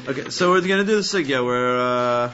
Okay, so we're going to do the sugya where,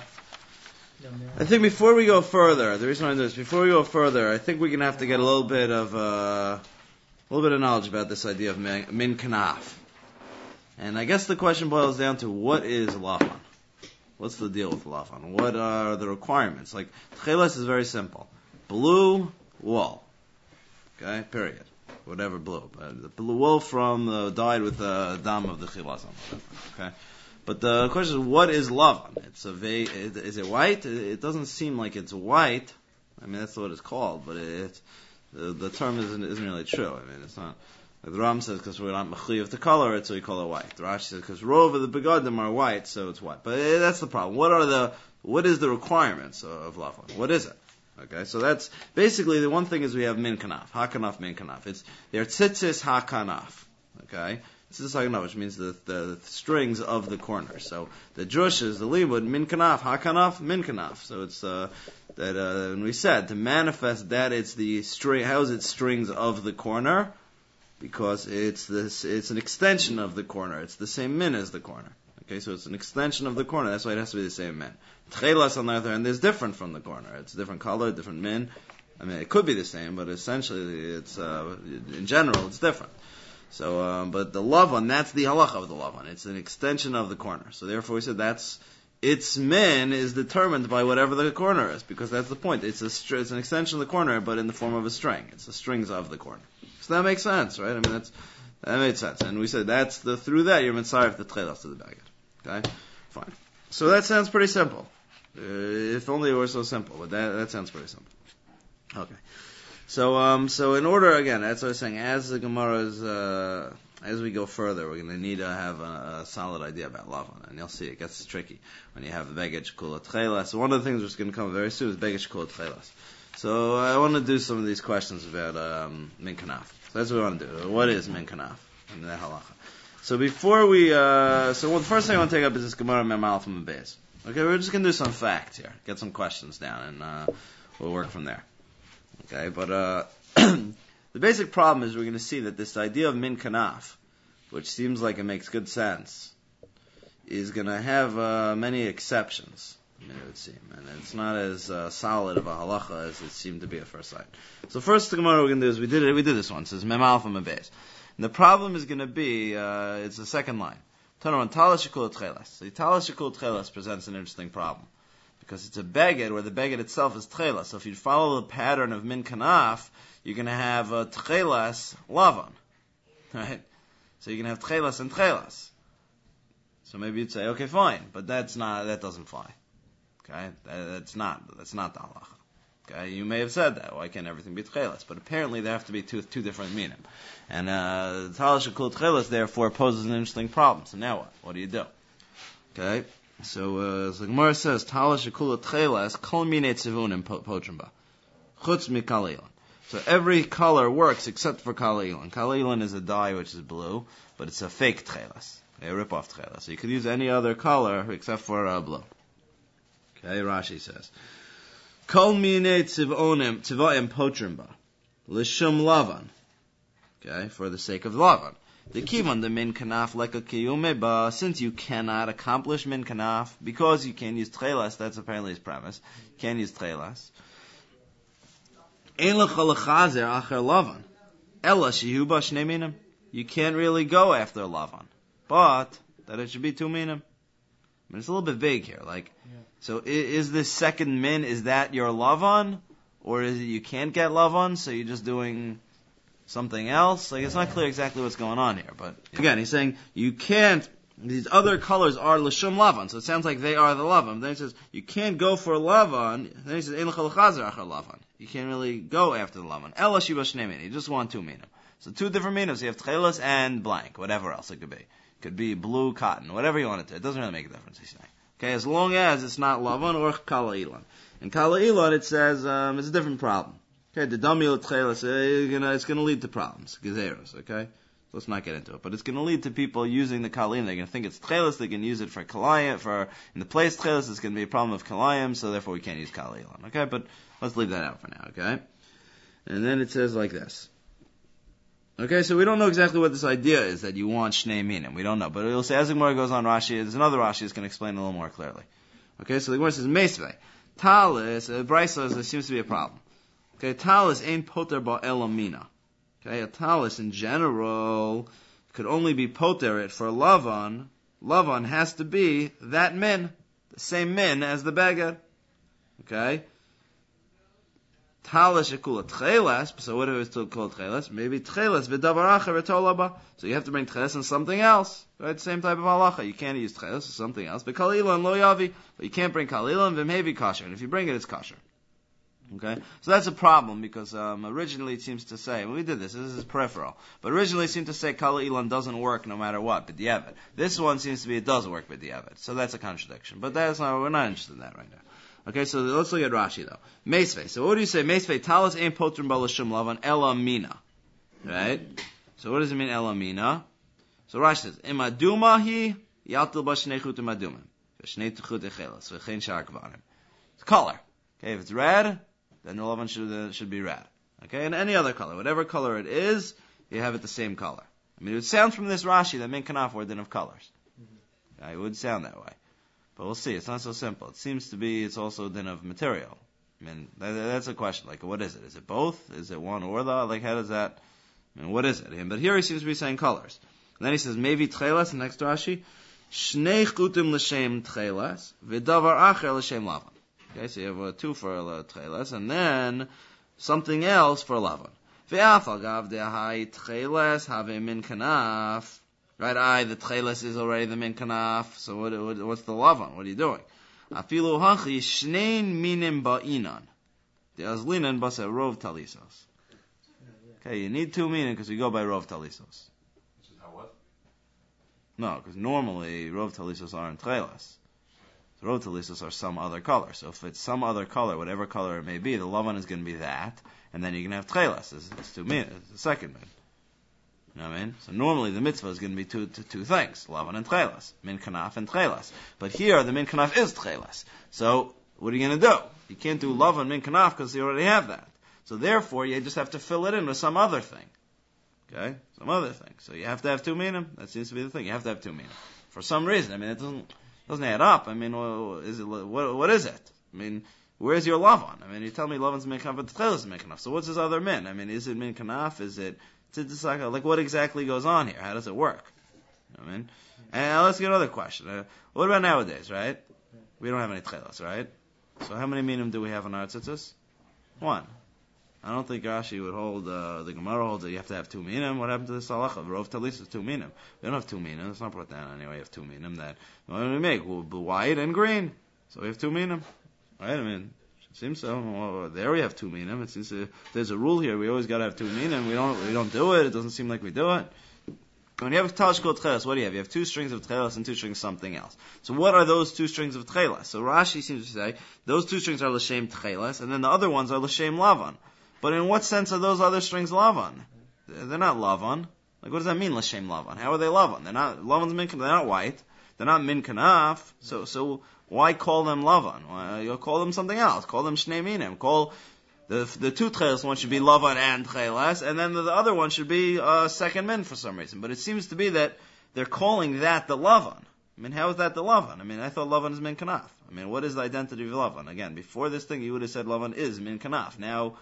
I think before we go further, the reason why I do this, before we go further, I think we're going to have to get a little bit of knowledge about this idea of min kanaf. And I guess the question boils down to, what is lavan? What's the deal with lavan? What are the requirements? Like, tcheles is very simple. Blue wool. Okay, period. Whatever blue. The blue wool dyed with the dam of the chilazon. Okay? But the question is, what is lavan? Is it white? It doesn't seem like it's white. I mean, that's what it's called, but the term isn't really true. I mean, it's not. Like the Ram says, because we're not mechuyev to color it, so we call it white. The Rashi says, because rov of the begadim are white, so it's white. But that's the problem. What is the requirements of lavan? What is it? Okay, so that's basically the one thing is we have min kanaf, hakanaf, min kanaf. They're tzitzis hakanaf. Okay. This is which means the strings of the corner. So the drushes, the limud, min kanaf, hakanaf, min kanaf. So it's when we said to manifest that it's the string. How is it strings of the corner? Because it's an extension of the corner. It's the same min as the corner. Okay, so it's an extension of the corner. That's why it has to be the same min. Tchelas on the other hand is different from the corner. It's a different color, different min. I mean, it could be the same, but essentially it's in general it's different. So, but the lavan, that's the halacha of the lavan. It's an extension of the corner. So therefore we said its min is determined by whatever the corner is, because that's the point. It's an extension of the corner, but in the form of a string. It's the strings of the corner. So that makes sense, right? I mean, that made sense. And we said through that you're mitzaref the tchelas to the baggage. Okay? Fine. So that sounds pretty simple. If only it were so simple, but that sounds pretty simple. Okay. So in order, again, that's what I was saying, as the Gemara is, as we go further, we're going to need to have a solid idea about lavan, and you'll see it gets tricky when you have the beged shekula tchelas. So one of the things that's going to come very soon is beged shekula tchelas. So I want to do some of these questions about min kanaf. So that's what we want to do. What is min kanaf in the halacha? So before we, the first thing I want to take up is this Gemara Memal from the base. Okay, we're just going to do some facts here, get some questions down, and we'll work from there. Okay, but the basic problem is we're going to see that this idea of min kanaf, which seems like it makes good sense, is going to have many exceptions. I mean, it would seem, and it's not as solid of a halacha as it seemed to be at first sight. So first, the Gemara we're going to do is we did this one. It says memal from a base, and the problem is going to be it's the second line. Tanaran talash shekul tchelas. So talash shekul tchelas presents an interesting problem. Because it's a beged where the beged itself is tchelas. So if you follow the pattern of min kanaf, you're going to have tchelas lavan. Right? So you're going to have tchelas and tchelas. So maybe you'd say, okay, fine, but that doesn't fly. Okay? That's not the halacha. Okay? You may have said that. Why can't everything be tchelas? But apparently there have to be two different meaning. And talash shekul tchelas therefore poses an interesting problem. So now what? What do you do? Okay? So the Gemara says, "Talash shekula tchelas kol minei tzivunim potrim chutz mikal ilan." So every color works except for kal ilan. Kal ilan is a dye which is blue, but it's a fake tchelas, a rip-off tchelas. So you could use any other color except for blue. Okay, Rashi says, "Kol minei tzivaim potrim l'shum lavan." Okay, for the sake of lavan. The kivan, the min kanaf like a kiyume, since you cannot accomplish min kanaf, because you can't use tchelas, that's apparently his premise, you can't use tchelas. You can't really go after lavan, but that it should be two minim. I mean, it's a little bit vague here, so is this second min, is that your lavan, or is it you can't get lavan, so you're just doing something else? It's not clear exactly what's going on here, but again, he's saying you can't, these other colors are l'shum lavan, so it sounds like they are the lavan. Then he says, you can't go for lavan, then he says, ein l'chol chazer achar lavan. You can't really go after the lavan. Ela shiva shnei minim. You just want two minim. So two different minims. You have tchelas and blank, whatever else it could be. It could be blue, cotton, whatever you want it to. It doesn't really make a difference, he's saying. Okay, as long as it's not lavan or kala ilan. In kala ilan, it says, it's a different problem. Okay, the damil tchelas, it's going to lead to problems, gezeros, okay? Let's not get into it. But it's going to lead to people using the kalim. They're going to think it's tchelas, they can use it for kalayim, in the place tchelas, it's going to be a problem of kalayim, so therefore we can't use kalayim, okay? But let's leave that out for now, okay? And then it says like this. Okay, so we don't know exactly what this idea is that you want Shnei Minim. We don't know. But it'll say, as the Gemara goes on, Rashi, there's another Rashi that's going to explain a little more clearly. Okay, so the Gemara says, Meisvei. Talis, Brisa, there seems to be a problem. Okay, talis ain't poter ba elamina. Okay, a talis in general could only be poter for Lavan. Lavan has to be that min, the same min as the beged. Okay? Talis shekula tchelas, so what if it's still called tchelas? Maybe tchelas v'davar acher v'tolaba. So you have to bring tchelas and something else. Right? Same type of halacha. You can't use tchelas or something else. But kalila and lo yavi. But you can't bring kalila and v'mhevi kasher. And if you bring it, it's kasher. Okay? So that's a problem because originally it seems to say, we did this is peripheral, but originally it seemed to say Kala Ilan doesn't work no matter what, b'diavad. This one seems to be it does work b'diavad. So that's a contradiction. But that's not, we're not interested in that right now. Okay, so let's look at Rashi though. Meisvei. So what do you say? Meisvei, talis ein potrim balashum lavan elamina. Right? So what does it mean elamina? So Rashi says, imaduma hi yatil b'shnei chutim adumim. V'shnei tuchut echelas. V'chein shar kvanim. It's color. Okay, if it's red, then the lavan should be red. Okay, and any other color. Whatever color it is, you have it the same color. I mean, it would sound from this Rashi that Min Kanaf were din of colors. Okay, it would sound that way. But we'll see. It's not so simple. It seems to be it's also din of material. I mean, that's a question. Like, what is it? Is it both? Is it one or the other? Like, how does that... I mean, what is it? But here he seems to be saying colors. And then he says, maybe tchelas, the next Rashi, Shnei chutim l'shem tchelas, v'davar acher l'shem lavan. Okay, so you have two for tchelas, and then something else for lavan. Ve'afal gav de'ahai tchelas have min kanaf. Right, the tchelas is already the min kanaf, so what's the lavan? What are you doing? Afilu hachi shnein minim ba'inan. De'azlinan basa rov talisos. Okay, you need two minim because we go by rov talisos. Which is how what? No, because normally rov talisos aren't tchelas. So rov talisos are some other color. So if it's some other color, whatever color it may be, the lavan is going to be that, and then you're going to have tchelas. It's two minim. It's the second min. You know what I mean? So normally the mitzvah is going to be two things, lavan and tchelas, min kanaf and tchelas. But here the min kanaf is tchelas. So what are you going to do? You can't do lavan min kanaf because you already have that. So therefore you just have to fill it in with some other thing. Okay, some other thing. So you have to have two minim. That seems to be the thing. You have to have two minim for some reason. I mean, it doesn't add up. I mean, what is it? I mean, where's your lavan? I mean, you tell me lavan's min kanaf, but tchelas is min kanaf. So what's his other min? I mean, is it min kanaf? Is it like what exactly goes on here? How does it work? You know what I mean? And let's get another question. What about nowadays, right? We don't have any tchelas, right? So how many minim do we have in our tzitzis? One. I don't think Rashi would hold, the Gemara holds that you have to have two minim. What happened to this halacha? Rov talis is two minim. We don't have two minim. It's not brought down anyway. We have two minim that, what do we make? White and green. So we have two minim. Right? I mean, seems so. Well, there we have two minim. It seems there's a rule here. We always got to have two minim. We don't do it. It doesn't seem like we do it. When you have a talish called tchelas, what do you have? You have two strings of tchelas and two strings of something else. So what are those two strings of tchelas? So Rashi seems to say those two strings are l'shem tchelas, and then the other ones are l'shem lavan. But in what sense are those other strings lavan? They're not lavan. Like what does that mean l'shem lavan? How are they lavan? They're not lavan's min. They're not white. They're not min kanaf. So why call them lavan? You'll call them something else. Call them shnei minim. Call the two tchelas one should be lavan and tchelas, and then the other one should be second min for some reason. But it seems to be that they're calling that the lavan. I mean, how is that the lavan? I mean, I thought lavan is min kanaf. I mean, what is the identity of lavan? Again, before this thing, you would have said lavan is min kanaf. Now,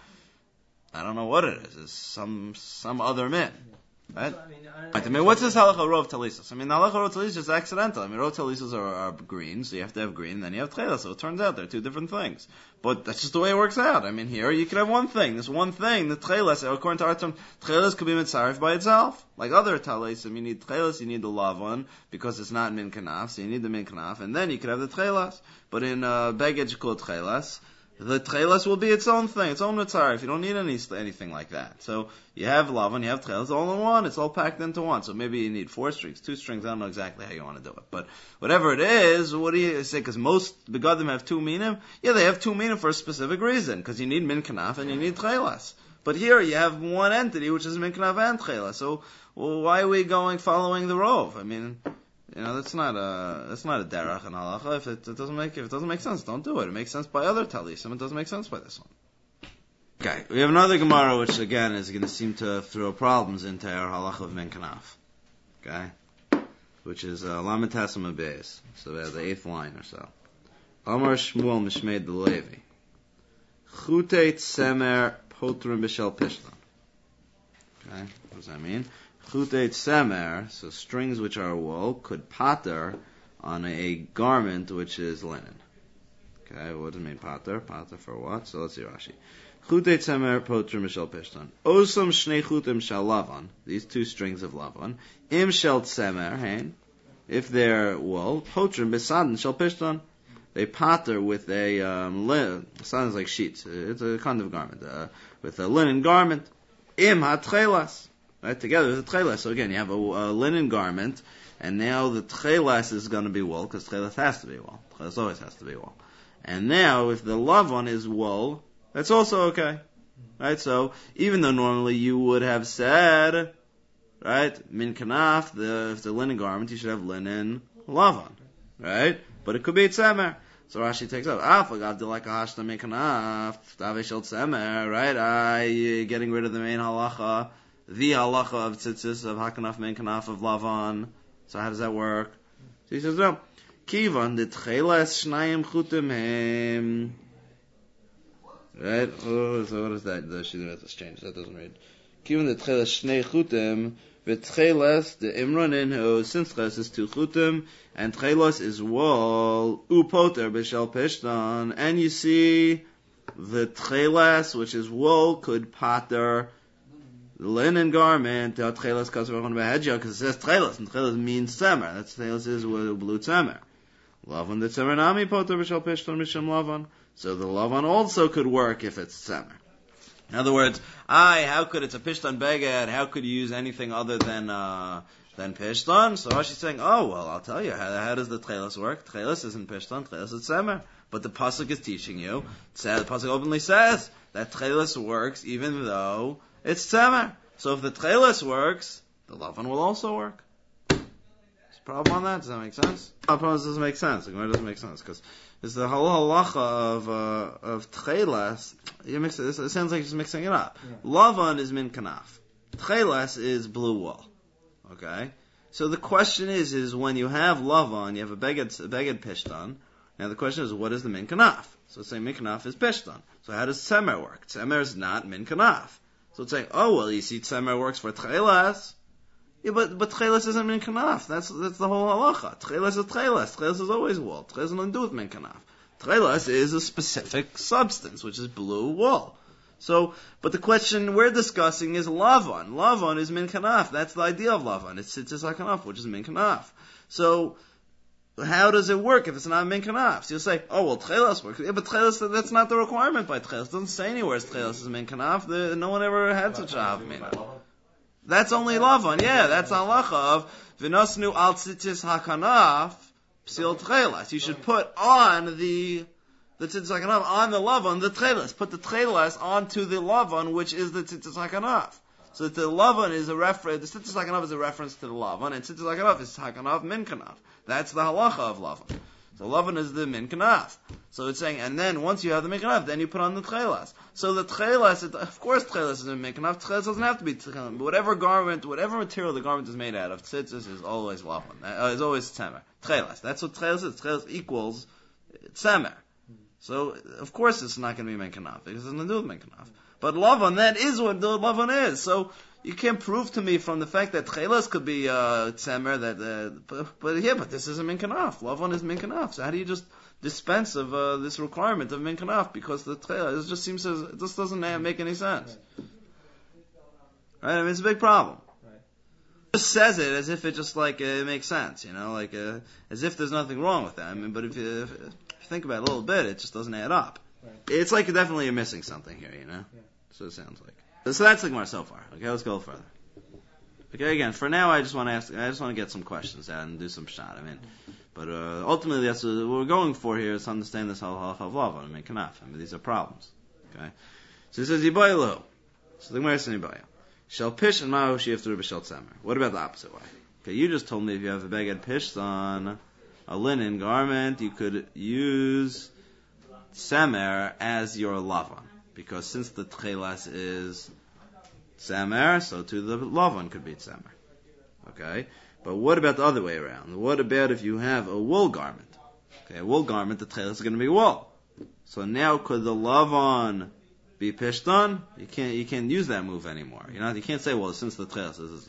I don't know what it is. It's some other min. Right? I mean, what's this halacha rov talisos? I mean, the halacha rov talisos is accidental. I mean, rov talisos are green, so you have to have green, and then you have tchelas. So it turns out they're two different things. But that's just the way it works out. I mean, here you can have one thing. This one thing, the tchelas, according to our term, tchelas could be mitzaref by itself. Like other talisim, you need tchelas, you need the lavan, because it's not min kanaf, so you need the min kanaf, and then you could have the tchelas. But in beged you call tchelas. The tchelas will be its own thing, its own mitzaref. You don't need anything like that. So you have lavan, you have tchelas, all in one. It's all packed into one. So maybe you need 4 strings, 2 strings. I don't know exactly how you want to do it, but whatever it is, what do you say? Because most begadim have 2 minim. Yeah, they have 2 minim for a specific reason. Because you need min kanaf and you need tchelas. But here you have one entity which is min kanaf and tchelas. So why are we following the rov? I mean, you know, that's not a derech and halacha. If it doesn't make sense, don't do it. It makes sense by other talisim. It doesn't make sense by this one. Okay, we have another Gemara which again is going to seem to throw problems into our halacha of min kanaf. Okay, which is Lamed Tassim Abayis. So we have the 8th line or so. Amar Shmuel Mishmeid the Levi. Chutei Tsemer Potrim B'Shel Pishtan. Okay, what does that mean? Chutei Tsemer, so strings which are wool, could pater on a garment which is linen. Okay, what does it mean pater? Pater for what? So let's see Rashi. Chutei Tsemer Potrim B'Shel Pishtan. Osam Shnei Chutim Shel Lavan. These 2 strings of Lavan. Im Shel Tsemer, hein? If they're wool, Potrim B'Sadan Shel Pishtan. They pater with a linen. Sounds like sheets. It's a kind of garment with a linen garment. Im hatchelas, right? Together with the tchelas. So again, you have a linen garment, and now the tchelas is going to be wool because tchelas has to be wool. Tchelas always has to be wool. And now, if the lavan is wool, that's also okay, right? So even though normally you would have said, right, min kanaf, if the linen garment, you should have linen lavan, right? But it could be tzemer. So Rashi takes up, right? Getting rid of the main halacha, the halacha of tzitzis, of hakanaf, main kanaf, of lavan. So how does that work? So he says, no. Kivan, the tcheles shnayim chutim hem. Right? Oh, so what is that? The Shidduch has changed. That doesn't read. Kivan, the tcheles shnei chutim. V'tcheles, the imronin, who sinches is 2 chutim, and tchelos is wool, upoter b'shel pishtan, and you see, the tcheles, which is wool, could pater the linen garment, the tcheles comes from behedja, because it says tcheles, and tcheles means tzemer, that's tcheles is blue tzemer. Lavan the tzemer nami poter b'shel pishtan misham lavan, so the lavan also could work if it's tzemer. In other words, how could it's a pishtan beged? How could you use anything other than pishtan? So Rashi's saying, oh well, I'll tell you how does the tchelas work? Tchelas isn't pishtan, tchelas is tzemer. But the pasuk is teaching you. The pasuk openly says that tchelas works even though it's tzemer. So if the tchelas works, the lavan will also work. There's a problem on that? Does that make sense? The problem doesn't make sense. The Gemara doesn't make sense because it's the whole halacha of tchelas. It sounds like you're just mixing it up. Yeah. Lavan is min kanaf. Tchelas is blue wool. Okay? So the question is when you have lavan, you have a beged pishtan. Now the question is, what is the min kanaf? So it's saying min kanaf is pishtan. So how does tzemer work? Tzemer is not min kanaf. So it's saying, oh well, you see tzemer works for tchelas. Yeah, but tchelas isn't min kanaf. That's the whole halacha. Tchelas is tchelas. Tchelas is always wool. Tchelas has nothing to do with min kanaf. Tchelas is a specific substance, which is blue wool. So, but the question we're discussing is lavan. Lavan is min kanaf. That's the idea of lavan. It's tzitzis hakanaf, which is min kanaf. So, how does it work if it's not min kanaf? So you'll say, oh well, tchelas works. Yeah, but tchelas, that's not the requirement by tchelas. It doesn't say anywhere tchelas is min kanaf. No one ever had such a havamina. That's only lavan. Yeah, that's halacha of v'nosnu al tzitzis hakanaf psil tchelas. You should put on the tzitzis hakanaf on the lavan the tchelas. Put the tchelas onto the lavan, which is the tzitzis hakanaf. So that the lavan is a reference. The tzitzis hakanaf is a reference to the lavan, and tzitzis hakanaf is hakanaf min kanaf. That's the halacha of lavan. So lavan is the min kanaf. So it's saying, and then once you have the min kanaf, then you put on the tchelas. So the tchelas, of course tchelas is a min kanaf. Tchelas doesn't have to be tchelas. Whatever garment, whatever material the garment is made out of, tzitzis is always lavan. Is always tzemer. Tchelas. That's what tchelas is. Tchelas equals tzemer. So of course it's not going to be min kanaf because it doesn't do with min kanaf. But lavan, that is what the lavan is. So you can't prove to me from the fact that tchelas could be tzemer but this isn't min kanaf. Lavan is min kanaf. So how do you just dispense of this requirement of min kanaf because the tchelas it just doesn't make any sense. Right? I mean, it's a big problem. Right. It just says it as if it just it makes sense, as if there's nothing wrong with that. I mean, but if you think about it a little bit, it just doesn't add up. Right. It's like definitely you're missing something here, Yeah. So it sounds like. So that's the Gemara so far. Okay, let's go further. Okay, again, for now I just want to get some questions out and do some pshat. But ultimately that's what we're going for here is to understand this halacha of lavan. Kanaf. These are problems. Okay, so it says yibaylo. So the Gemara says yibaylo. Shel pish and ma'u sheyifter b'shel tzemer. What about the opposite way? Okay, you just told me if you have a beged pish on a linen garment, you could use tzemer as your lavan. because since the tchelas is tzemer, so too the lavan could be tzemer. Okay? But what about the other way around? What about if you have a wool garment? Okay, a wool garment, the tchelas is going to be wool. So now could the lavan be pishtan? You can't use that move anymore. You can't say, well, since the tchelas is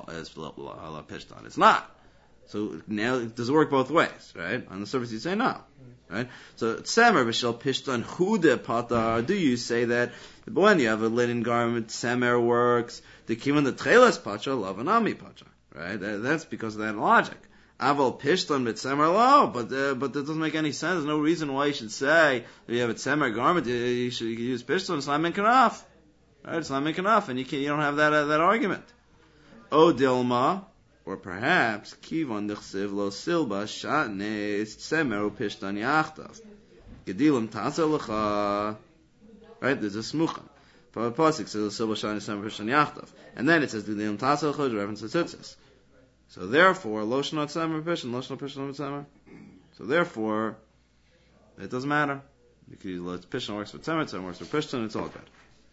pishtan. It's not. So now, does it work both ways, right? On the surface you say no, right? So, tzemer b'shel pishtan hude patar, do you say that when you have a linen garment, tzemer works, the kiman the tchelas pacha, lavanami pacha, right? That's because of that logic. Aval pishtan mit tzemer lo, but that doesn't make any sense. There's no reason why you should say, if you have a tzemer garment, you can use pishtan, it's not making enough. Right? It's not making enough, and you don't have that argument. O dilma, or perhaps, kivon dechsiv lo silba shatnes tzemer upishtan yachtav. Gedilim tasa lecha. Right? There's a smucha. Pasuk says silba shatnes tzemer upishtan yachtav. And then it says gedilim tasa lecha, reference to tzitzis. So therefore, lo shnot tzemer upishtan, lo shnot upishtan tzemer. So therefore, it doesn't matter. Because pishtan works for tzemer, tzemer works for pishtan, it's all good.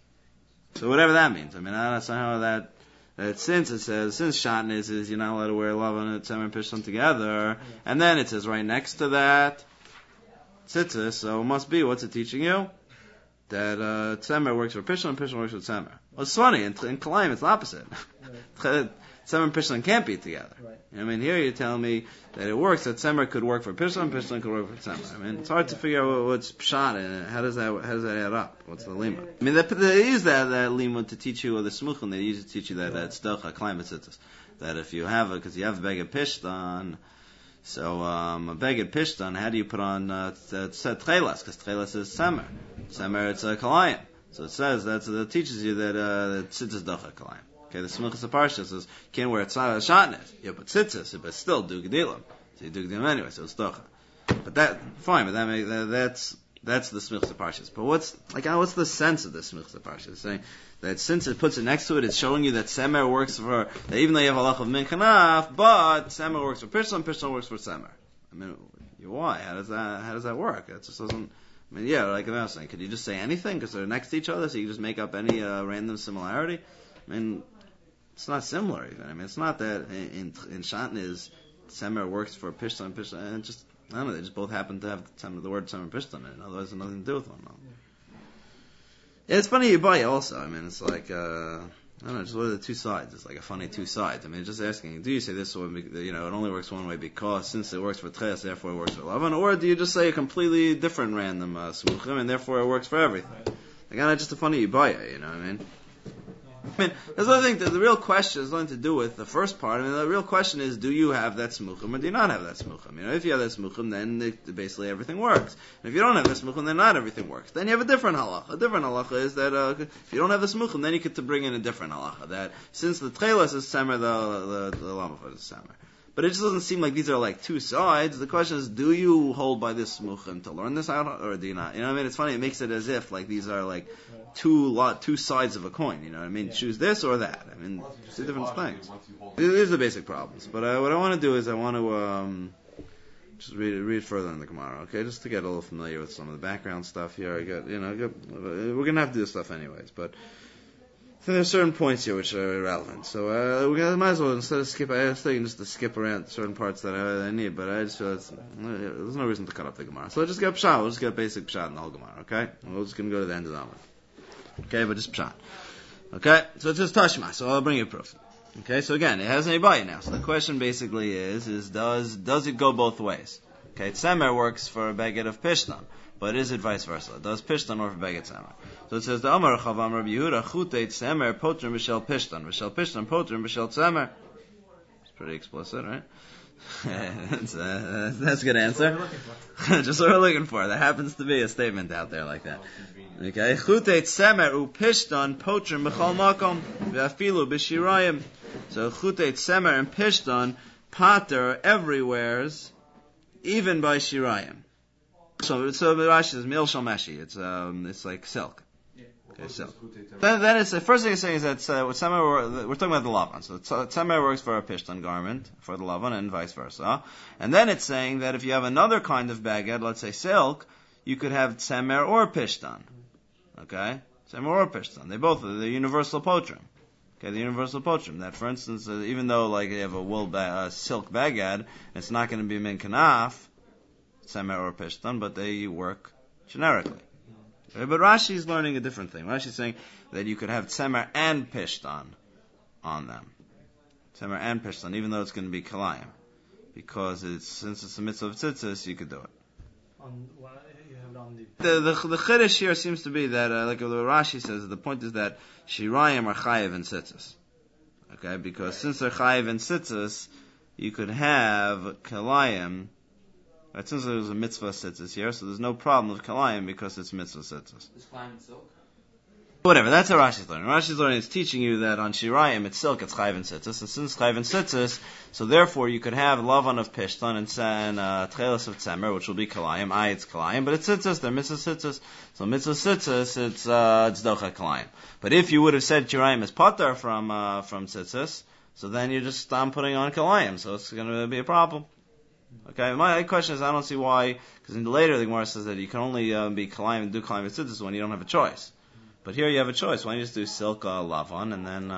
So whatever that means. I mean, that's not how that since it says, since shatnez is you're not allowed to wear lavan and tzemer and pishtan together, and then it says right next to that, tzitzis, so it must be, what's it teaching you? That tzemer works for pishtan and pishtan works for tzemer. Well, it's funny, in Kalayim it's the opposite. Tzemer and pishtan can't be together. Right. I mean, here you're telling me that it works, that tzemer could work for pishtan and pishtan could work for tzemer. I mean, it's hard to figure out what's pshat and how does that add up? What's the limud? I mean, they use that limud to teach you, or the smuchim, they use it to teach you that tzedakah, climate tzitzis. That if you have because you have beged pishtan, so a beged pishtan, how do you put on tchelas? Because tchelas is tzemer. Tzemer, it's a kalayim. So it says, that teaches you that tzitzis dacha kalayim. Okay, the Smichas Parsha says, you can't wear shatnez. Yeah, but tzitzis, but still do gedilim. So you do gedilim anyway, so it's docha. But that's the Smichas Parsha. But what's the sense of the Smichas Parsha? It's saying that since it puts it next to it, it's showing you that Semer works for, that even though you have halach of min kanaf, but Semer works for Pishtan, Pishtan works for Semer. I mean, why? How does that work? It just doesn't, I mean, yeah, like I was saying, could you just say anything? Because they're next to each other, so you can just make up any random similarity? I mean, it's not similar even. I mean, it's not that in Shatnez, Semer works for Pishtan and Pishtan, and just, I don't know, they just both happen to have the word Semer and Pishtan in it, otherwise it has nothing to do with one another. Yeah, it's funny you buy it also. I mean, it's like, I don't know, just what are the two sides? It's like a funny two sides. I mean, just asking, do you say this one, it only works one way because since it works for Tches, therefore it works for Lavan, or do you just say a completely different random Smuchim, and therefore it works for everything? Again, it's just a funny you buy it, you know what I mean? I mean, there's another thing, the real question has nothing to do with the first part. I mean, the real question is, do you have that smuchim or do you not have that smuchim? If you have that smuchim, then basically everything works. And if you don't have that smuchim, then not everything works. Then you have a different halacha. A different halacha is that if you don't have the smuchim, then you get to bring in a different halacha. That since the tchelas is semer, the lamafot is semer. But it just doesn't seem like these are like two sides. The question is, do you hold by this smuchim to learn this out, or do you not? You know what I mean? It's funny, it makes it as if like these are like two sides of a coin, you know what I mean? Yeah. Choose this or that. I mean, two different things. These are the basic problems. But what I want to do is I want to just read further in the Gemara, okay? Just to get a little familiar with some of the background stuff here. We're going to have to do this stuff anyways, but I think there's certain points here which are relevant. So we might as well, instead of skip, I was thinking just to skip around certain parts that I need, but I just feel there's no reason to cut up the Gemara. So let's just get pshat. We'll just get basic pshat in the whole Gemara, okay? And we're just going to go to the end of that one. Okay, but just pshat. Okay, so it's just tashma, so I'll bring you proof. Okay, so again, it has an ibaya now. So the question basically is does it go both ways? Okay, tzemer works for a beged of pishtan, but is it vice versa? Does pishtan work for beged tzemer? So it says, the Amar Chavam Rabbi Yehuda, chutei tzemer potrim b'shel pishtan potrim b'shel tzemer. It's pretty explicit, right? That's a good answer. Just what we're looking for. There happens to be a statement out there like that. Okay, chutei tzemer upishtan potrim b'chol makom v'afilu b'shirayim. So chutei tzemer and pishtan pater everywheres, even by shirayim. So Rashi says mil shalmeshi. It's like silk. Okay, silk. That is the first thing it's saying is that we're talking about the lavan. So tzemer works for a pishtan garment for the lavan and vice versa. And then it's saying that if you have another kind of baged, let's say silk, you could have tzemer or pishtan. Okay? Tzemer or pishtan. They're universal potrim. Okay, the universal potrim. That, for instance, even though like you have a silk bagad, it's not going to be min kanaf, tzemer or pishtan, but they work generically. Okay, but Rashi is learning a different thing. Rashi is saying that you could have tzemer and pishtan on them. Tzemer and pishtan, even though it's going to be kalayim. Because since it's a mitzvah of tzitzis, you could do it. The chiddush here seems to be that, like Rashi says, the point is that shirayim are chayiv and tzitzis. Okay, because since they're chayiv and tzitzis, you could have kalayim. Right, since there's a mitzvah tzitzis here, so there's no problem with kalayim because it's mitzvah tzitzis. Is kalayim silk? Whatever, that's how Rashi's learning. Rashi's learning is teaching you that on shirayim it's silk, it's chayiv and tzitzis, and since chayiv and tzitzis, so therefore you could have lavan of pishtan and tchelis of tzemer, which will be kalayim. It's kalayim, but it's tzitzis, they're mitzvah tzitzis. So mitzvah tzitzis, it's docha kalayim. But if you would have said shirayim is patar from tzitzis, so then you just stop putting on kalayim, so it's going to be a problem. Okay, my question is, I don't see why, because later the Gemara says that you can only be kalayim and do kalayim with tzitzis when you don't have a choice. But here you have a choice. Why don't you just do silk lavan and then,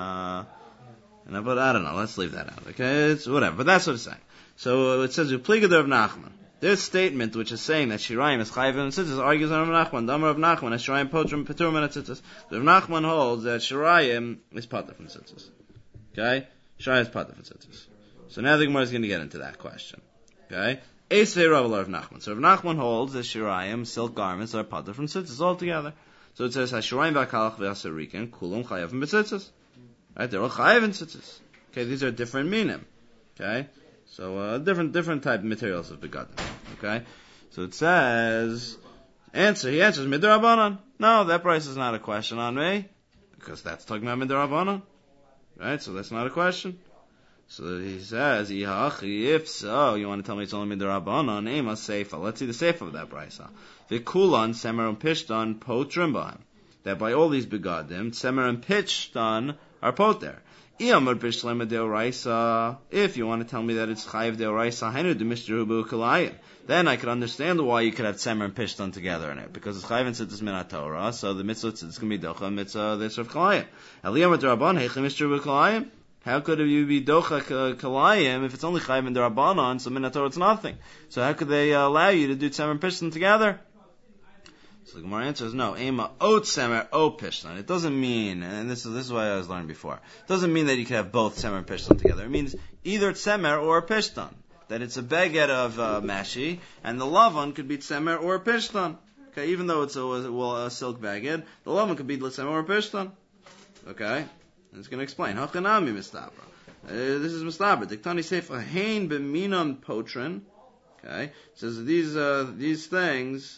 but I don't know. Let's leave that out. Okay, it's whatever. But that's what it's saying. So it says Upligader of Nachman. This statement, which is saying that Shirayim is chayiv and tzitzis, argues on Rav Nachman. Damar of Nachman, as Shirayim potrim peturim and tzitzis. So Rav Nachman holds that Shirayim is pater from tzitzis. Okay, Shirayim is pater from tzitzis. So now the Gemara is going to get into that question. Okay, Eisvei Rav Nachman. So Rav Nachman holds that Shirayim, silk garments, are pater from tzitzis altogether. So it says Hashirayim v'akalach v'asarikin kulum chayav b'tzitzis. Right, they're all chayav in tzitzis. Okay, these are different minim. Okay, so different type of materials of begadim. Okay, so it says he answers midrabanan. No, that price is not a question on me because that's talking about midrabanan. Right, so that's not a question. So he says, if so, you want to tell me it's only midrabanan? Ema seifa. Let's see the seifa of that brisa. V'kulan semer and pishtan potrim b'hem. That by all these begadim, semer and pishtan are poter. Iyamar bishlema deoraisa. If you want to tell me that it's chayiv deoraisa, hainu demishter hubu kalayim. Then I could understand why you could have semer and pishtan together in it, because it's chayiv and tzitzis min Torah. So the mitzvah it's going to be docha mitzvah this of kalayim. Eliyamar derabban heichim mishter hubu kalayim. How could you be docha kalayim if it's only chayiv and derabbanon? So min Torah it's nothing. So how could they allow you to do semer and pishtan together? So the Gemara answers, no, ema ot semer o pishtan. It doesn't mean, and this is what I was learning before. It doesn't mean that you can have both semer and pishtan together. It means either semer or pishtan. That it's a baguette of mashi, and the lavan could be semer or pishtan. Okay, even though it's a silk baguette, the lavan could be semer or pishtan. Okay, and it's going to explain. Hachanami mistabra. This is mistabra. Diktani sefer hein b'minam potrin. Okay, it says these things,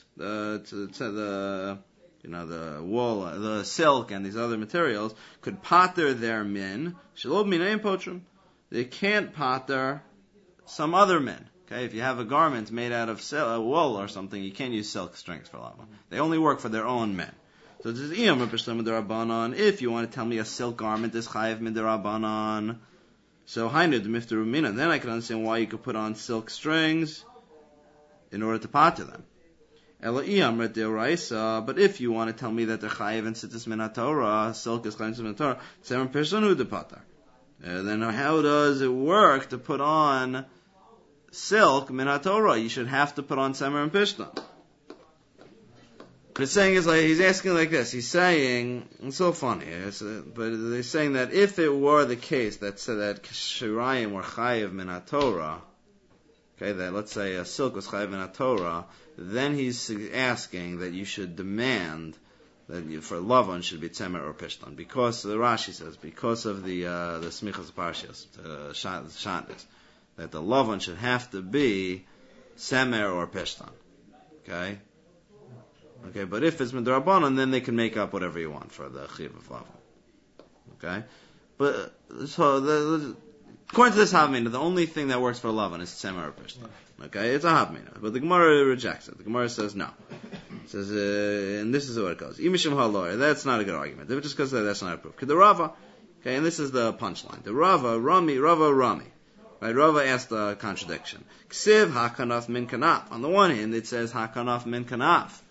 the wool, the silk, and these other materials could pater their min. Shelo minayin potrim. They can't pater some other min. Okay, if you have a garment made out of wool or something, you can't use silk strings for lava. They only work for their own min. So it says if you want to tell me a silk garment is chayiv midirabanan, so hainu d'miftaru mina. Then I can understand why you could put on silk strings in order to pater them. But if you want to tell me that they're chayiv and tzitzis min Torah, silk is chayiv min Torah, semer pishtan de pater. Then how does it work to put on silk min Torah? You should have to put on semer and pishtan. But it's saying is like he's asking like this. He's saying it's so funny, but they're saying that if it were the case that said that shirayim were chayiv min Torah. Okay, that let's say a silk was chayiv in Torah, then he's asking that you should demand that for lavan should be tzemer or pishtan, because the Rashi says because of the smichas parshas shantis that the lavan should have to be tzemer or pishtan. Okay, but if it's midrabanan, then they can make up whatever you want for the chiv of lavan. Okay, but so according to this Havmina, the only thing that works for lavan is tzemer or pishtan. Okay, it's a Havmina, but the Gemara rejects it. The Gemara says no. It says, and this is what it goes. Imishim halor. That's not a good argument. Just because that's not a proof. The Rava. Okay, and this is the punchline. The Rava Rami. Right, Rava asked a contradiction. Ksiv hakanaf min kanaf. On the one hand, it says hakanaf min kanaf.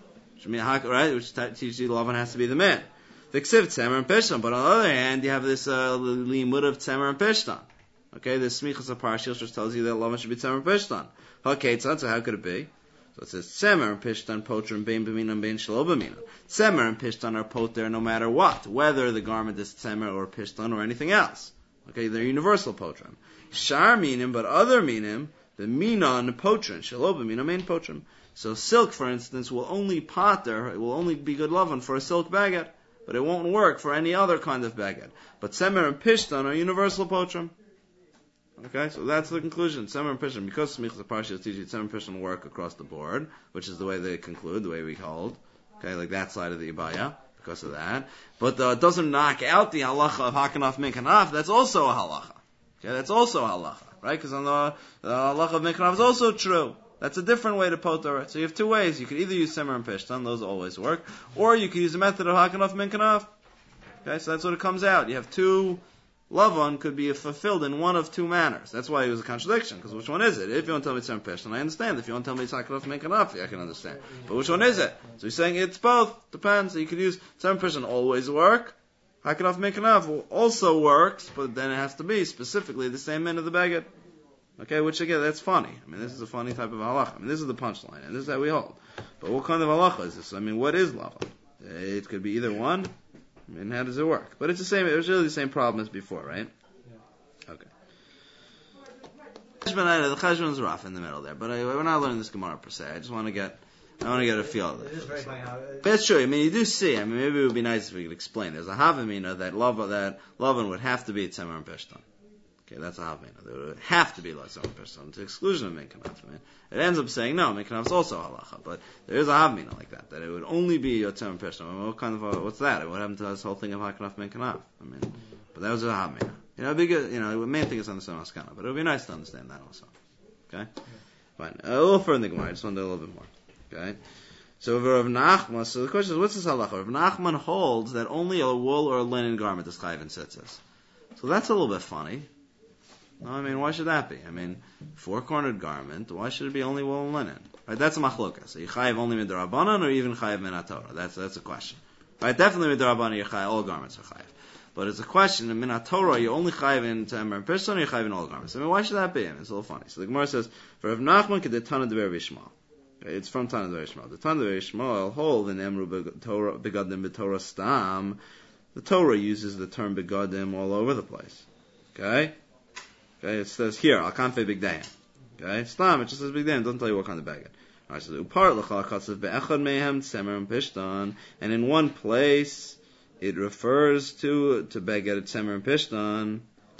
right? Which teaches you the Lavan has to be the man. The ksiv tzemer and pishtan. But on the other hand, you have this limud of tzemer and pishtan. Okay, this smichas of parshas which tells you that Lavan should be tzemer and pishtan. Okay, so how could it be? So it says tzemer and pishtan potrim bein b'minan bein shelo b'minan. Tzemer and pishtan are poter no matter what, whether the garment is tzemer or pishtan or anything else. Okay, they're universal potrim. Shar minim, but other minim, the minan potrim shelo b'minan bein potrim. So silk, for instance, will only potter, it will only be good Lavan for a silk baguette, but it won't work for any other kind of baguette. But tzemer and pishtan are universal potrim. Okay, so that's the conclusion. Tzemer and pishtan, because smichas of parshas teach you tzemer and pishtan work across the board, which is the way they conclude, the way we hold. Okay, like that side of the Ibaya, because of that. But it doesn't knock out the halacha of hakanaf min kanaf. That's also a halacha. Okay, that's also a halacha, right? Because on the halacha of min kanaf is also true. That's a different way to poter it. So you have two ways. You could either use tzemer and pishtan, those always work, or you could use the method of hakanaf min kanaf. Okay, so that's what it comes out. You have two. Lavan could be fulfilled in one of two manners. That's why it was a contradiction, because which one is it? If you want to tell me it's Peshtan, I understand. If you want to tell me it's Hakanaf Mekanafi, I can understand. But which one is it? So he's saying it's both. Depends. So you could use Tzemer Peshtan always work. Hakanaf Mekanaf also works, but then it has to be specifically the same end of the baguette. Okay, which again, that's funny. I mean, this is a funny type of halacha. I mean, this is the punchline, and this is how we hold. But what kind of halacha is this? I mean, what is Lavan? It could be either one. I mean, how does it work? But it's the same. It was really the same problem as before, right? Yeah. Okay. The Cheshbon is rough in the middle there, but we're not learning this Gemara per se. I just want to get a feel of it. But that's true. I mean, you do see. I mean, maybe it would be nice if we could explain. There's a havamina that Lavan would have to be tzemer and pishtan. Okay, that's a havamina. There would have to be like tzemer and pishtan to exclusion of minkanaf. I mean, it ends up saying no, minkanaf is also halacha, but there is a havamina like that it would only be tzemer and pishtan. I mean, what kind of what's that? What happened to this whole thing of hakanaf minkanaf? I mean, but that was a havamina. You know, it'd be good. You know, the main thing is understand maskana, but it would be nice to understand that also. Okay, fine. A little further in the Gemara. I just want to do a little bit more. Okay. So Rav Nachman, so the question is, what's this halacha? Rav Nachman holds that only a wool or a linen garment is chayiv in tzitzis. So that's a little bit funny. No, I mean, why should that be? I mean, four-cornered garment, why should it be only wool and linen? Right, that's a machloka. So you chayiv only midrabanan or even chayiv min haTorah? That's a question. Right, definitely midrabanan, you chayiv, all garments are chayiv. But it's a question, in min haTorah, you only chayiv in tzemer and pishtan, or you chayiv in all garments? I mean, why should that be? I mean, it's a little funny. So the Gemara says, for Rav Nachman, kedetana deber v'ishmal. It's from Tana Devar Yishmael. The Tana Devar Yishmael hold in Emru Begadim B'Torah Stam. The Torah uses the term Begadim all over the place. Okay? It says here, Al Kanfei Bigdayim. Okay? Stam, it just says Bigdayim. It doesn't tell you what kind of baguette. Alright, so Upar L'chal Katsav Be'echad Mehem Tzemer and Pishtan. And in one place, it refers to baguette Tzemer and Pishtan.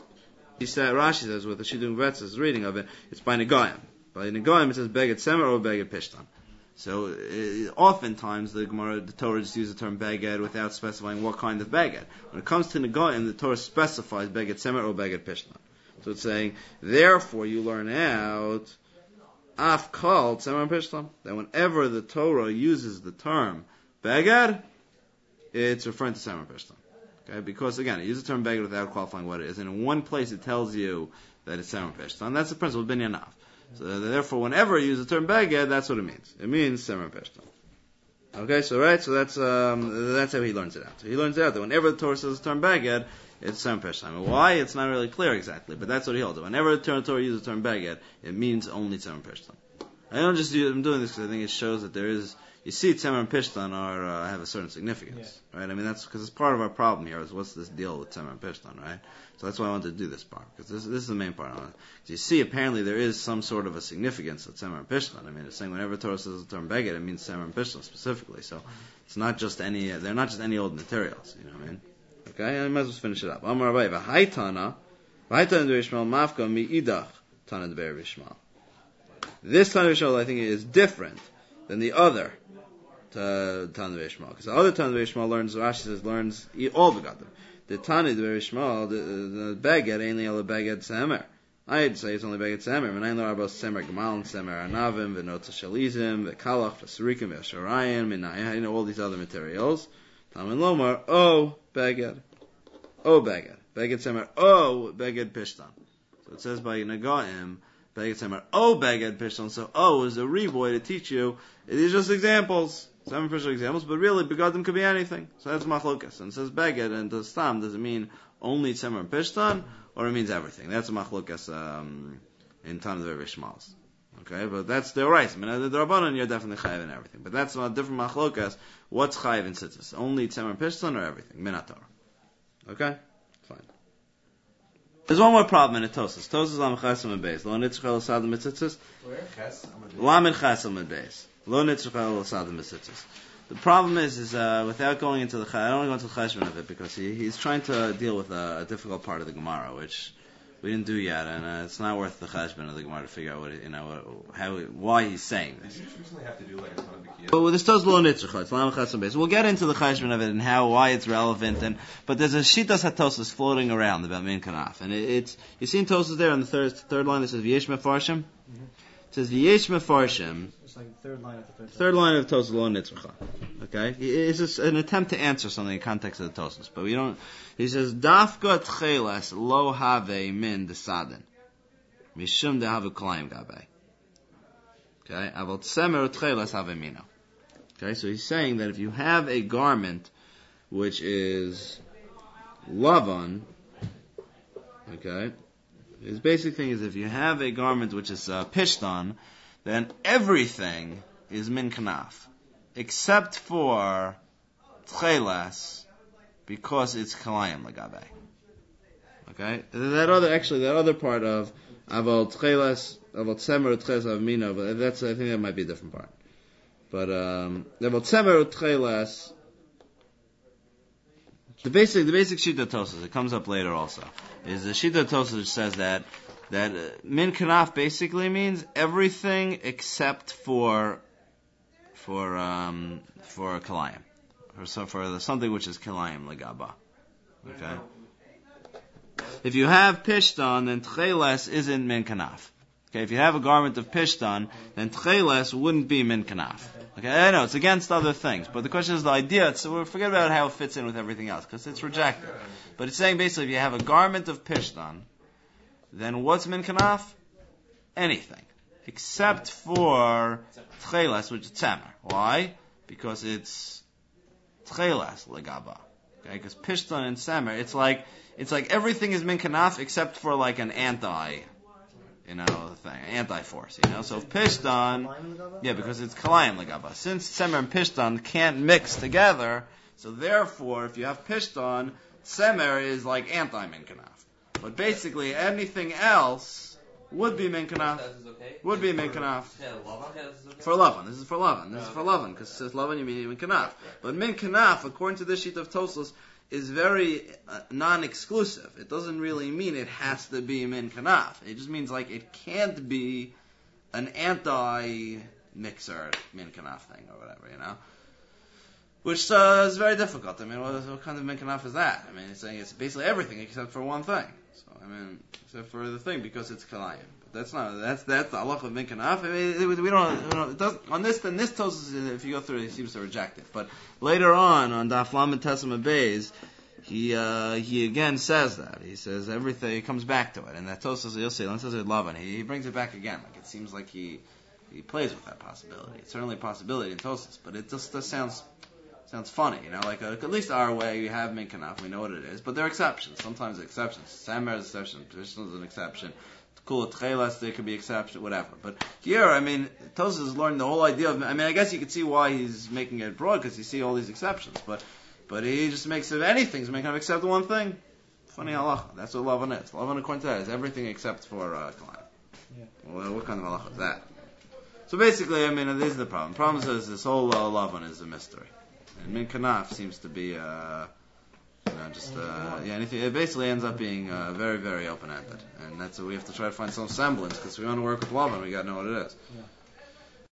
Rashi says, with the Shidduch Betz's reading of it, it's by Negayim. By Negoim, it says Beged Semer or Beged Pishtan. So, oftentimes, the Torah just uses the term Beged without specifying what kind of Beged. When it comes to Negoim, the Torah specifies Beged Semer or Beged Pishtan. So it's saying, therefore, you learn out Af Kal Semer and Pishtan. That whenever the Torah uses the term Beged, it's referring to Semer and Pishtan. Okay? Because, again, it uses the term Beged without qualifying what it is. And in one place, it tells you that it's Semer and Pishtan. That's the principle of Binyanav. So therefore, whenever you use the term baged, that's what it means. It means semer peshtan. Okay, so that's how he learns it out. So he learns it out that whenever the Torah says the term baged, it's semer peshtan. I mean, why? It's not really clear exactly, but that's what he holds. Whenever the Torah uses the term baged, it means only semer peshtan. I'm doing this because I think it shows that there is. You see, tzemer and pishtan have a certain significance, right? I mean, that's because it's part of our problem here. Is what's this deal with tzemer and pishtan, right? So that's why I wanted to do this part, because this is the main part. You see, apparently there is some sort of a significance of tzemer and pishtan. I mean, it's saying whenever Torah says the term beged, it means tzemer and pishtan specifically. So it's not just any. They're not just any old materials. You know what I mean? Okay, I might as well finish it up. Amar Rabbi v'haytana d'Yishmael mafka mi'idach tana d'Yishmael. This Tana d'Yishmael, I think, is different than the other Tana d'Yishmael, because the other Tana d'Yishmael learns all the Begadim. The Tana d'Yishmael, the Beged, ain't all the Beged Semer. I'd say it's only Beged Semer. Menayin lo arbos Semer Gemal, Semer Anavim, V'notza Shalizim, V'kalach, V'surikim, V'asharayim, Menayin, all these other materials. Tamin Lomar, Beged, Beged, Beged Semer, Beged Pishtan. So it says by Nagaim, Beged Semer, Beged Pishtan. So is a reboy to teach you. These are just examples. 7 official examples, but really begadim could be anything. So that's machlokas. And it says beged, and the stam, does it mean only tzemer and pishtan, or it means everything? That's a machlokas in terms of Rishmals. Okay, but that's the right. I mean, the Rabbanan, you're definitely chayiv in everything. But that's a different machlokas. What's chayiv in tzitzis? Only tzemer and pishtan, or everything? Minator. Okay? Fine. There's one more problem in the Tosas. Tosas lam chesam and beis. Lo nitzchel asadim mitzitzis. Where? Chesam and beis. Lam chesam and beis. Lo nitzchel asadim mitzitzis. The problem is without going into the I don't want to go into the cheshbon of it because he's trying to deal with a difficult part of the Gemara, which we didn't do yet, and it's not worth the cheshbon of the Gemara to figure out why he's saying this. You usually have to do like a ton of bikiyah. But this does lo nitzchel. It's lam chesam beis. We'll get into the cheshbon of it and why it's relevant, but there's a shitas hatosas floating around about min kanaf, and it's you see in Tosas there on the third line. It says v'yesh mefarshim. It says v'yesh mefarshim. It's like the third line of the third line of Tosas lo nitzchel. Okay, it's just an attempt to answer something in context of the Tosas, but we don't. He says dafka tchelas lo have min desadin mishum de have klayim gabe. Okay, avot tzemer tchelas have mino. Okay, so he's saying that if you have a garment which is lavan, okay, his basic thing is if you have a garment which is pishtan, then everything is min kanaf, except for tchelas, because it's kalayim lagabe. Okay, that other part of avot tchelas, avot tzemer tchelas avmino, but I think that might be a different part. But avot tzemer tchelas, the basic shita tosas, it comes up later also, is the shita tosas which says that min kanaf basically means everything except for kalayim, for something which is kalayim legaba. Okay. If you have pishtan, then tcheles isn't min kanaf. Okay. If you have a garment of pishtan, then tcheles wouldn't be min kanaf. Okay. I know it's against other things, but the question is the idea. So we'll forget about how it fits in with everything else because it's rejected. But it's saying basically if you have a garment of pishtan, then what's min kanaf? Anything. Except for tchelas, which is tzemer. Why? Because it's tchelas legaba. Okay, because pishtan and tzemer, it's like everything is min kanaf except for like an anti-force, So if pishtan, because it's kalayim legaba. Since tzemer and pishtan can't mix together, so therefore, if you have pishtan, tzemer is like anti-min kanaf. But basically, anything else would be min kanaf. Would be min kanaf. For lavan. This is for lavan. This is for lavan. Because it says lavan, you mean min kanaf. But min kanaf, according to this sheet of Tosos, is very non-exclusive. It doesn't really mean it has to be min kanaf. It just means like it can't be an anti-mixer min kanaf thing or whatever, Which is very difficult. I mean, what kind of min kanaf is that? I mean, it's saying it's basically everything except for one thing. So, except for the thing because it's kalayim. But that's the halacha of min kanaf. I mean, we don't it doesn't, on this Tosas, if you go through it, he seems to reject it. But later on Daf Lamed Tesam Beis, he again says that. He says everything, he comes back to it. And that Tosas, you'll see, says it Lavan. He brings it back again. Like it seems like he plays with that possibility. It's certainly a possibility in Tosas, but it just sounds funny, like at least our way, you have min kanaf, we know what it is, but there are exceptions. Sometimes exceptions. Samer is an exception, Pishtan is an exception, Kula Tchelas, there could be exception, whatever. But here, Tosas has learned the whole idea of, I guess you could see why he's making it broad, because you see all these exceptions, but he just makes it anything, so min kanaf except one thing. Funny halacha, that's what lavan is. Lavan according to that is everything except for kalayim. Yeah. Well, what kind of halacha is that? So basically, this is the problem. The problem is this whole lavan is a mystery. And min kanaf seems to be, anything. It basically ends up being very, very open-ended, and that's what we have to try to find some semblance because we want to work with lavan. We got to know what it is. Yeah.